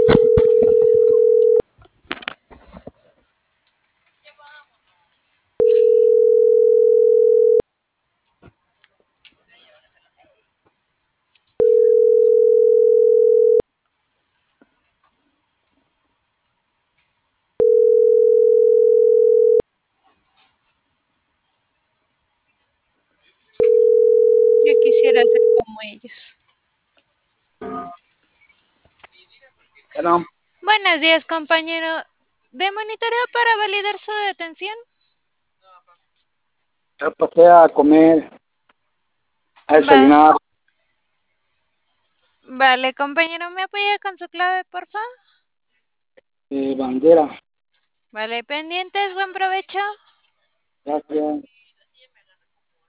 Yo quisiera ser como ellos. Bueno, Buenos días, compañero. ¿De monitoreo para validar su detención? ya pasé a comer, a Va. desayunar. Vale, compañero, ¿me apoya con su clave, por favor? Bandera. Vale, pendientes, buen provecho. Gracias.